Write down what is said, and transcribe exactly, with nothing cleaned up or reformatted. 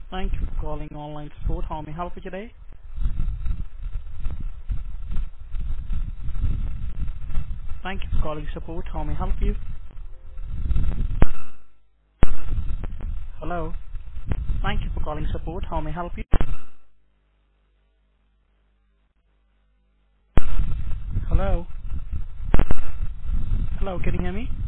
Thank you for calling online support. How may I help you today? Thank you for calling support. How may I help you? Hello. Thank you for calling support. How may I help you? Hello. Hello, can you hear me?